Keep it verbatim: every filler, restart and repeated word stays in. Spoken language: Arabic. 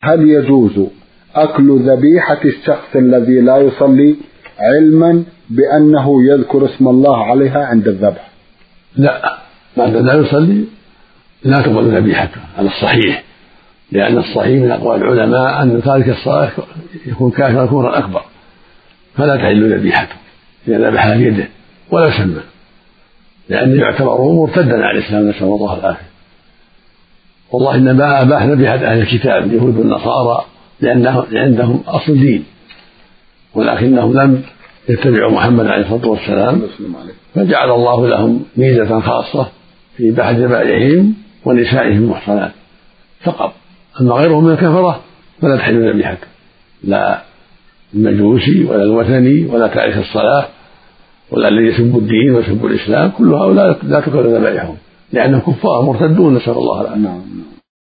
هل يجوز أكل ذبيحة الشخص الذي لا يصلي علما بأنه يذكر اسم الله عليها عند الذبح؟ لا، بعد لا يصلي لا تقبل ذبيحته على الصحيح، لأن الصحيح من أقوال العلماء أن تارك الصلاة يكون كافرا كفرا أكبر، فلا تحل ذبيحته إذا ذبحها بيده ولا سمى، لأنه يعتبر مرتدا على الإسلام، نسأل الله العافية. والله إنما أباح ذبيحة أهل الكتاب اليهود والنصارى لأنهم عندهم أصل دين، ولكنهم لم يتبعوا محمد عليه الصلاة والسلام، فجعل الله لهم ميزة خاصة في بحث ذبائحهم ونسائهم محصنات فقط. أما غيرهم من الكفرة فلا تحل ذبيحته، لا المجوسي ولا الوثني ولا تارك الصلاة ولا الذي يسب الدين ويسب الإسلام، كل هؤلاء لا تقبل ذبائحهم لأنهم كفار مرتدون، نسأل الله العافية.